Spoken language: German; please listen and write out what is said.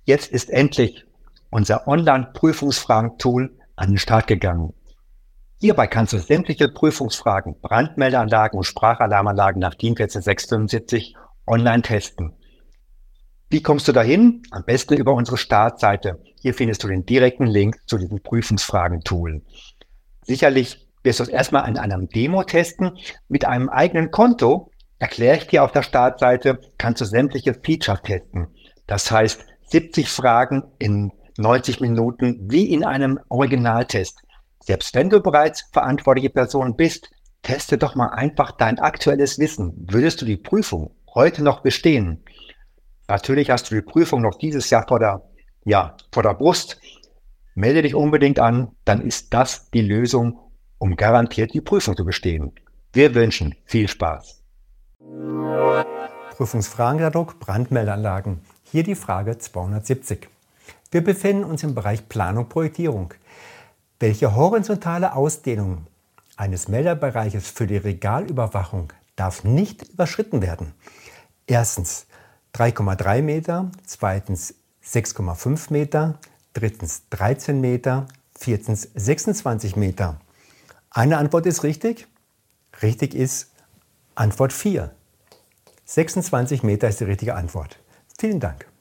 Jetzt ist endlich unser Online-Prüfungsfragen-Tool an den Start gegangen. Hierbei kannst du sämtliche Prüfungsfragen, Brandmeldeanlagen und Sprachalarmanlagen nach DIN 14675 online testen. Wie kommst du dahin? Am besten über unsere Startseite. Hier findest du den direkten Link zu diesem Prüfungsfragen-Tool. Sicherlich wirst du es erstmal in einem Demo testen. Mit einem eigenen Konto, erkläre ich dir auf der Startseite, kannst du sämtliche Features testen. Das heißt, 70 Fragen in 90 Minuten wie in einem Originaltest. Selbst wenn du bereits verantwortliche Person bist, teste doch mal einfach dein aktuelles Wissen. Würdest du die Prüfung heute noch bestehen? Natürlich hast du die Prüfung noch dieses Jahr vor der Brust. Melde dich unbedingt an, dann ist das die Lösung, um garantiert die Prüfung zu bestehen. Wir wünschen viel Spaß. Prüfungsfragenkatalog Brandmeldeanlagen. Hier die Frage 270. Wir befinden uns im Bereich Planung und Projektierung. Welche horizontale Ausdehnung eines Meldebereiches für die Regalüberwachung darf nicht überschritten werden? Erstens 3,3 Meter, zweitens 6,5 Meter, drittens 13 Meter, viertens 26 Meter. Eine Antwort ist richtig. Richtig ist Antwort 4. 26 Meter ist die richtige Antwort. Vielen Dank.